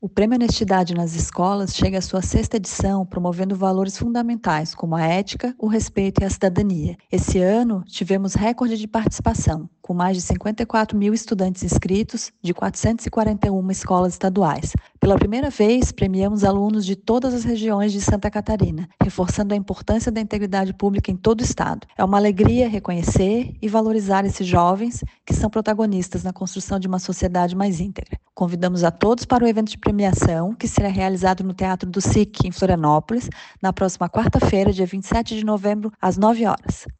O Prêmio Honestidade nas Escolas chega à sua sexta edição, promovendo valores fundamentais como a ética, o respeito e a cidadania. Esse ano, tivemos recorde de participação, com mais de 54 mil estudantes inscritos de 441 escolas estaduais. Pela primeira vez, premiamos alunos de todas as regiões de Santa Catarina, reforçando a importância da integridade pública em todo o estado. É uma alegria reconhecer e valorizar esses jovens que são protagonistas na construção de uma sociedade mais íntegra. Convidamos a todos para o evento de premiação, que será realizado no Teatro do SIC, em Florianópolis, na próxima quarta-feira, dia 27 de novembro, às 9 horas.